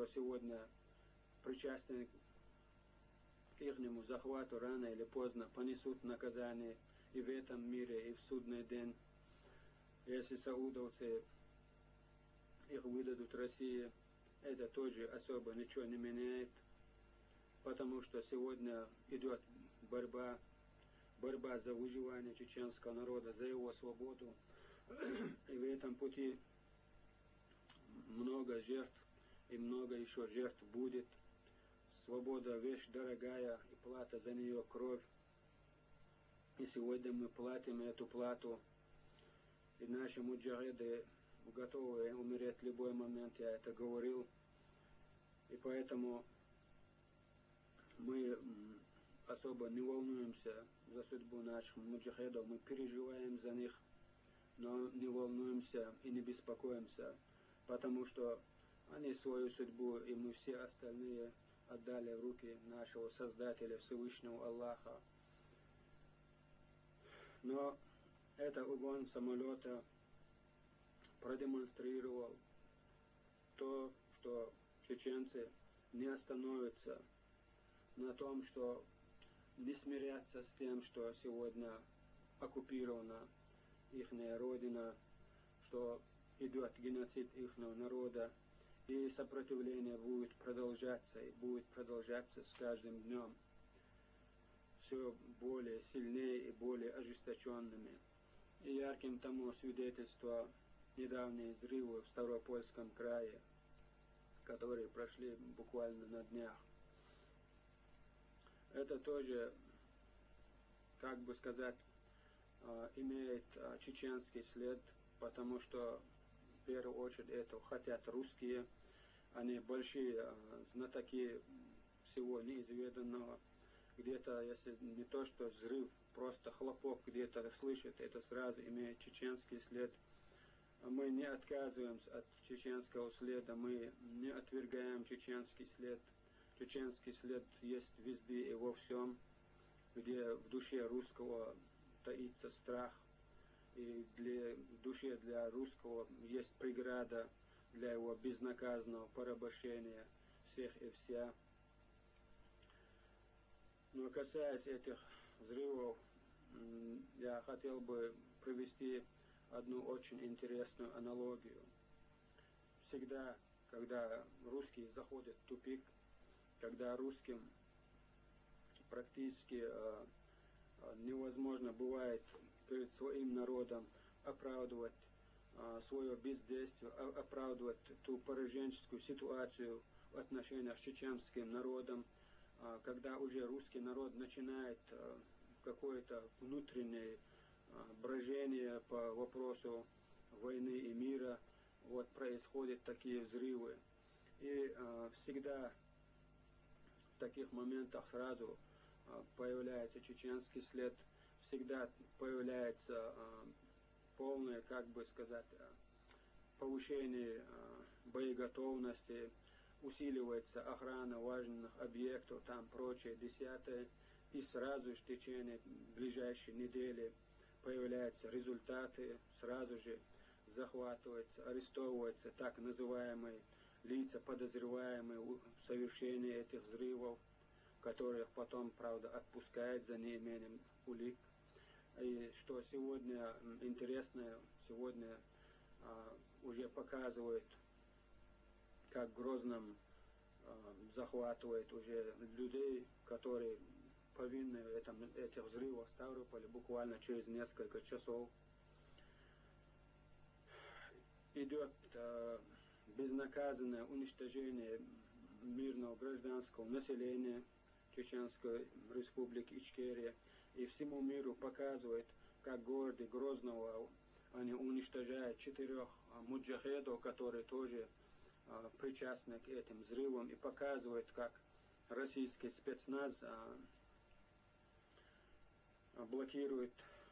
кто сегодня причастен к ихнему захвату, рано или поздно понесут наказание и в этом мире, и в судный день. Если саудовцы их выдадут России, это тоже особо ничего не меняет, потому что сегодня идет борьба за выживание чеченского народа, за его свободу, и в этом пути много жертв, и много еще жертв будет. Свобода — вещь дорогая, и плата за нее — кровь. И сегодня мы платим эту плату, и наши муджахиды готовы умереть в любой момент, я это говорил. И поэтому мы особо не волнуемся за судьбу наших муджахидов, мы переживаем за них, но не волнуемся и не беспокоимся, потому что они свою судьбу, и мы все остальные отдали в руки нашего Создателя, Всевышнего Аллаха. Но этот угон самолета продемонстрировал то, что чеченцы не остановятся на том, что не смирятся с тем, что сегодня оккупирована их родина, что идет геноцид их народа, и сопротивление будет продолжаться, и будет продолжаться с каждым днем все более сильнее и более ожесточенными. И ярким тому свидетельство недавние взрывы в Ставропольском крае, которые прошли буквально на днях. Это тоже, как бы сказать, имеет чеченский след, потому что в первую очередь это хотят русские, они большие знатоки всего неизведанного. Где-то, если не то что взрыв, просто хлопок где-то слышит, это сразу имеет чеченский след. Мы не отказываемся от чеченского следа, мы не отвергаем чеченский след. Чеченский след есть везде и во всем, где в душе русского таится страх, и в душе для русского есть преграда для его безнаказанного порабощения всех и вся. Но касаясь этих взрывов, я хотел бы провести одну очень интересную аналогию. Всегда, когда русские заходят в тупик, когда русским практически невозможно бывает перед своим народом оправдывать свое бездействие, оправдывать ту пораженческую ситуацию в отношениях с чеченским народом, когда уже русский народ начинает какое-то внутреннее брожение по вопросу войны и мира, вот происходят такие взрывы. И всегда в таких моментах сразу появляется чеченский след, всегда появляется полное, как бы сказать, повышение боеготовности, усиливается охрана важных объектов, там прочее, десятое, и сразу же в течение ближайшей недели появляются результаты, сразу же захватываются, арестовываются так называемые лица, подозреваемые в совершении этих взрывов, которых потом, правда, отпускают за неимением улик. И что сегодня интересно, сегодня уже показывает, как в Грозном захватывает уже людей, которые повинны в этих взрывах в Ставрополе буквально через несколько часов. Идет безнаказанное уничтожение мирного гражданского населения Чеченской Республики Ичкерия, и всему миру показывает, как городе Грозного они уничтожают 4 муджахедов, которые тоже причастны к этим взрывам, и показывает, как российский спецназ блокирует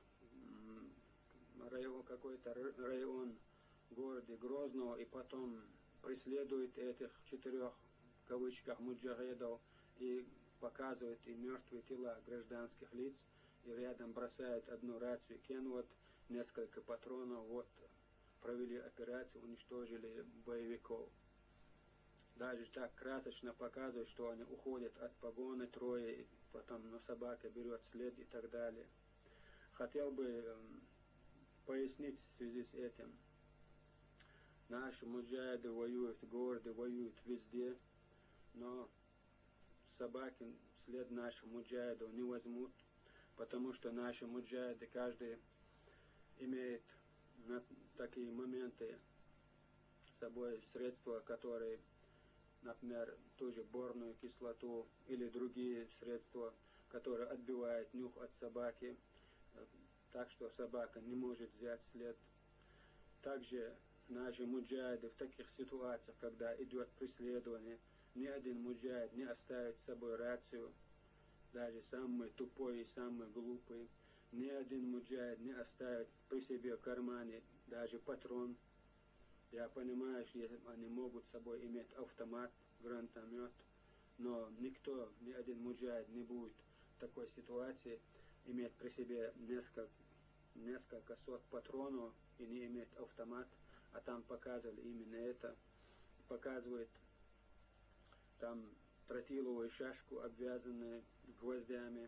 какой-то район в городе Грозного, и потом преследует этих 4 в кавычках муджахедов и показывает и мертвые тела гражданских лиц, и рядом бросает одну рацию Кенвот, несколько патронов, вот провели операцию, уничтожили боевиков. даже так красочно показывают, что они уходят от погоны трое, и потом собака берет след и так далее. Хотел бы пояснить в связи с этим. Наши муджахиды воюют в городе, воюют везде, но собаки след наших муджахидов не возьмут, потому что наши муджахиды, каждый имеет на такие моменты с собой средства, которые, например, ту же борную кислоту или другие средства, которые отбивают нюх от собаки, так что собака не может взять след. Также наши муджахиды в таких ситуациях, когда идет преследование, ни один муджахид не оставит с собой рацию, даже самый тупой и самый глупый. Ни один муджахид не оставит при себе в кармане даже патрон. Я понимаю, что они могут с собой иметь автомат, гранатомет, но никто, ни один муджахид не будет в такой ситуации иметь при себе несколько сот патронов и не иметь автомат, а там показывали именно это. Показывает там тротиловую шашку, обвязанную гвоздями.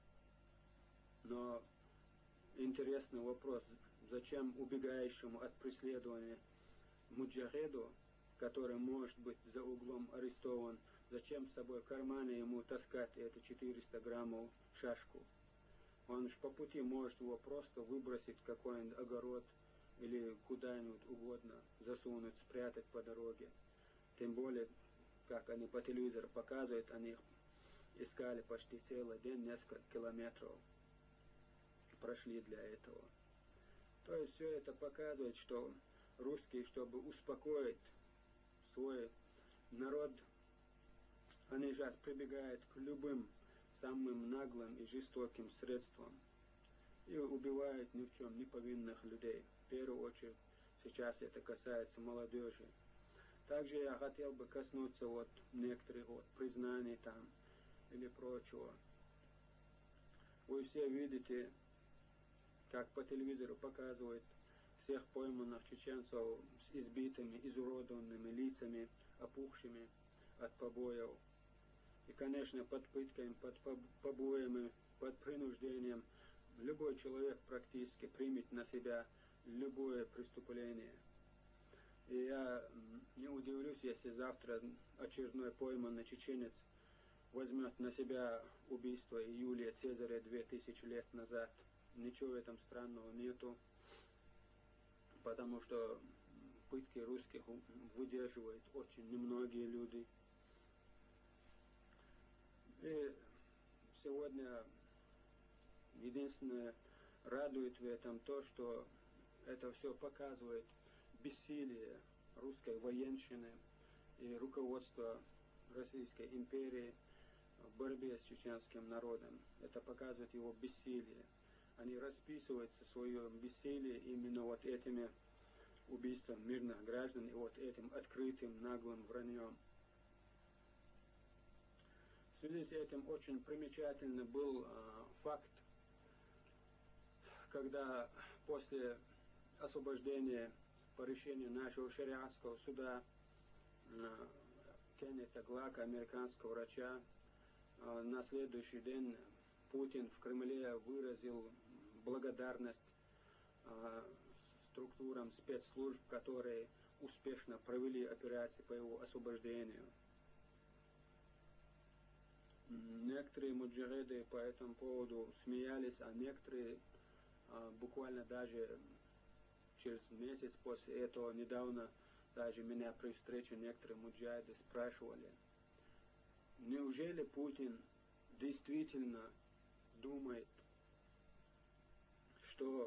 Но интересный вопрос, зачем убегающему от преследования муджахиду, который может быть за углом арестован, зачем с собой в кармане ему таскать эту 400 граммов шашку? Он же по пути может его просто выбросить в какой-нибудь огород или куда-нибудь угодно засунуть, спрятать по дороге. Тем более, как они по телевизору показывают, они искали почти целый день, несколько километров прошли для этого. То есть все это показывает, что русские, чтобы успокоить свой народ, они сейчас прибегают к любым самым наглым и жестоким средствам и убивают ни в чем не повинных людей. В первую очередь сейчас это касается молодежи. Также я хотел бы коснуться некоторых признаний там или прочего. Вы все видите, как по телевизору показывают всех пойманных чеченцев с избитыми, изуродованными лицами, опухшими от побоев. И, конечно, под пытками, под побоями, под принуждением любой человек практически примет на себя любое преступление. И я не удивлюсь, если завтра очередной пойманный чеченец возьмет на себя убийство Юлия Цезаря 2000 лет назад. Ничего в этом странного нету, потому что пытки русских выдерживают очень немногие люди. И сегодня единственное радует в этом то, что это все показывает бессилие русской военщины и руководства Российской империи в борьбе с чеченским народом. Это показывает его бессилие. Они расписываются в своем бессилии именно этими убийством мирных граждан и этим открытым наглым враньем. В связи с этим очень примечательный был факт, когда после освобождения по решению нашего шариатского суда Кеннета Глака, американского врача, на следующий день Путин в Кремле выразил благодарность структурам спецслужб, которые успешно провели операции по его освобождению. Некоторые муджахиды по этому поводу смеялись, а некоторые буквально даже через месяц после этого, недавно даже меня при встрече некоторые муджахиды спрашивали, неужели Путин действительно думает, что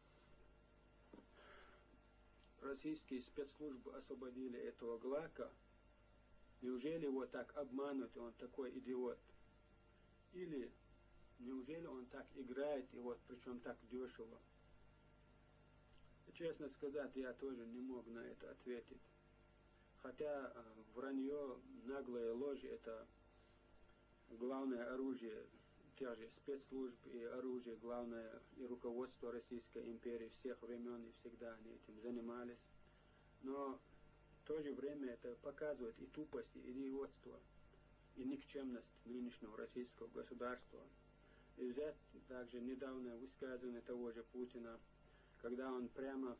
российские спецслужбы освободили этого Глака? Неужели его так обманут, он такой идиот? Или неужели он так играет, и причем так дешево? И, честно сказать, я тоже не мог на это ответить. Хотя вранье, наглая ложь – это главное оружие тех же спецслужб и оружие главное и руководство Российской империи всех времен, и всегда они этим занимались. Но то же время это показывает и тупость, и идиотство, и никчемность нынешнего российского государства. И взять также недавнее высказывание того же Путина, когда он прямо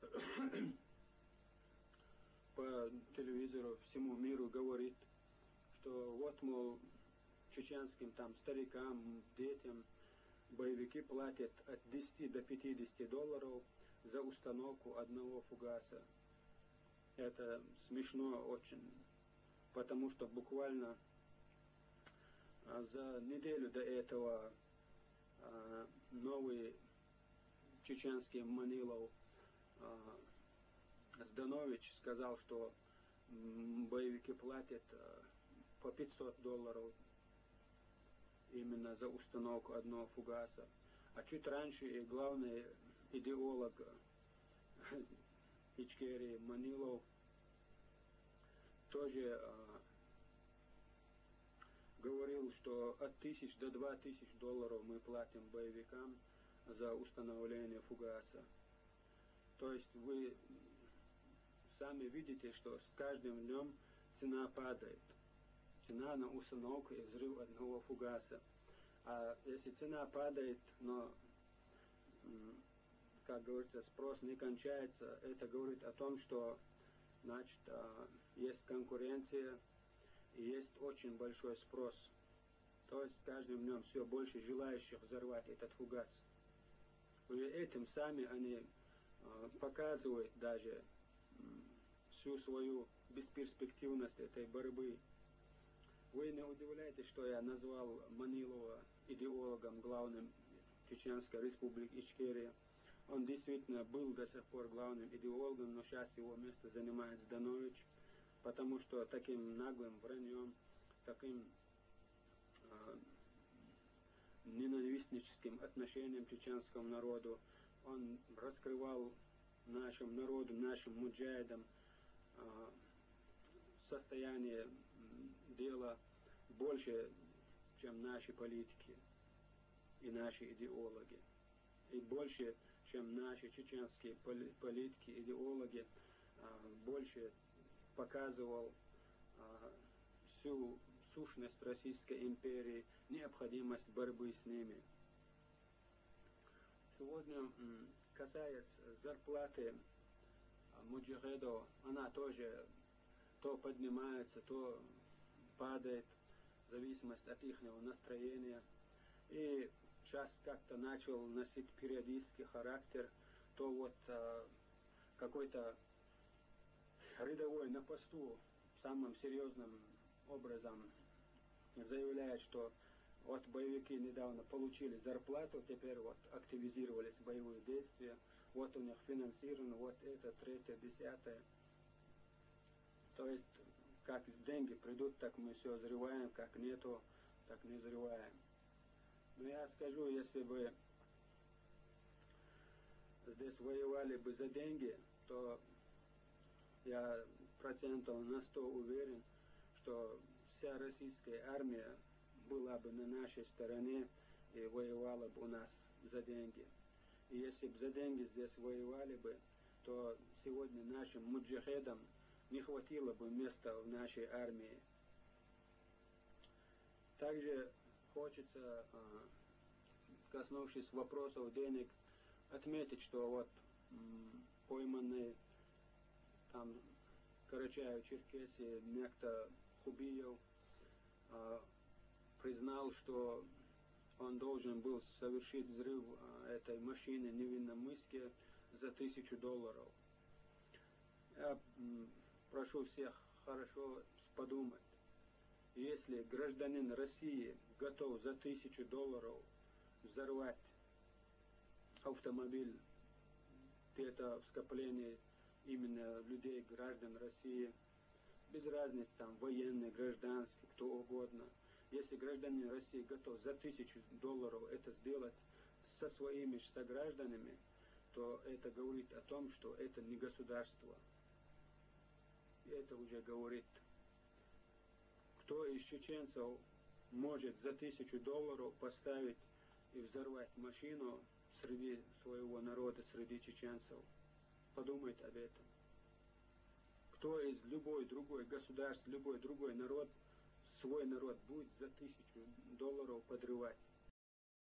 по телевизору всему миру говорит, что вот, мол, чеченским там старикам, детям боевики платят от 10 до 50 долларов за установку одного фугаса. Это смешно очень, потому что буквально за неделю до этого новый чеченский Манилов Зданович сказал, что боевики платят по 500 долларов именно за установку одного фугаса. А чуть раньше и главный идеолог Ичкерии Манилов тоже говорил, что от 1000 до 2000 долларов мы платим боевикам за установление фугаса. То есть вы сами видите, что с каждым днем цена падает. Цена на установку и взрыв одного фугаса. А если цена падает, но, как говорится, спрос не кончается, это говорит о том, что, значит, есть конкуренция и есть очень большой спрос. То есть с каждым днем все больше желающих взорвать этот фугас. Уже этим сами они показывают даже всю свою бесперспективность этой борьбы. Вы не удивляйтесь, что я назвал Манилова идеологом главным Чеченской республики Ичкерия. Он действительно был до сих пор главным идеологом, но сейчас его место занимает Зданович, потому что таким наглым враньем, таким ненавистническим отношением к чеченскому народу он раскрывал нашему народу, нашим муджахидам состояние дела больше, чем наши политики и наши идеологи. И больше, чем наши чеченские политики, идеологи, больше показывал всю сущность Российской империи, необходимость борьбы с ними. Сегодня, касаясь зарплаты муджахидов, она тоже то поднимается, то падает, в зависимости от их настроения. И сейчас как-то начал носить периодический характер, то вот какой-то рядовой на посту самым серьезным образом заявляет, что вот боевики недавно получили зарплату, теперь вот активизировались боевые действия, вот у них финансировано, вот это, третье, десятое. То есть, как деньги придут, так мы все взрываем, как нету, так не взрываем. Но я скажу, если бы здесь воевали бы за деньги, то я процентов на 100 уверен, что вся российская армия была бы на нашей стороне и воевала бы у нас за деньги. И если бы за деньги здесь воевали бы, то сегодня нашим муджахидам не хватило бы места в нашей армии. Также хочется, коснувшись вопросов денег, отметить, что вот пойманный там Карачаев-Черкесии некто Хубиев признал, что он должен был совершить взрыв этой машины в Невинномысске за 1000 долларов. Я прошу всех хорошо подумать. Если гражданин России готов за 1000 долларов взорвать автомобиль, где-то в скоплении именно людей, граждан России, без разницы, там, военный, гражданский, кто угодно. Если гражданин России готов за 1000 долларов это сделать со своими согражданами, то это говорит о том, что это не государство. И это уже говорит, кто из чеченцев может за 1000 долларов поставить и взорвать машину среди своего народа, среди чеченцев. Подумайте об этом. кто из любой другой государств, любой другой народ, свой народ будет за $1000 подрывать.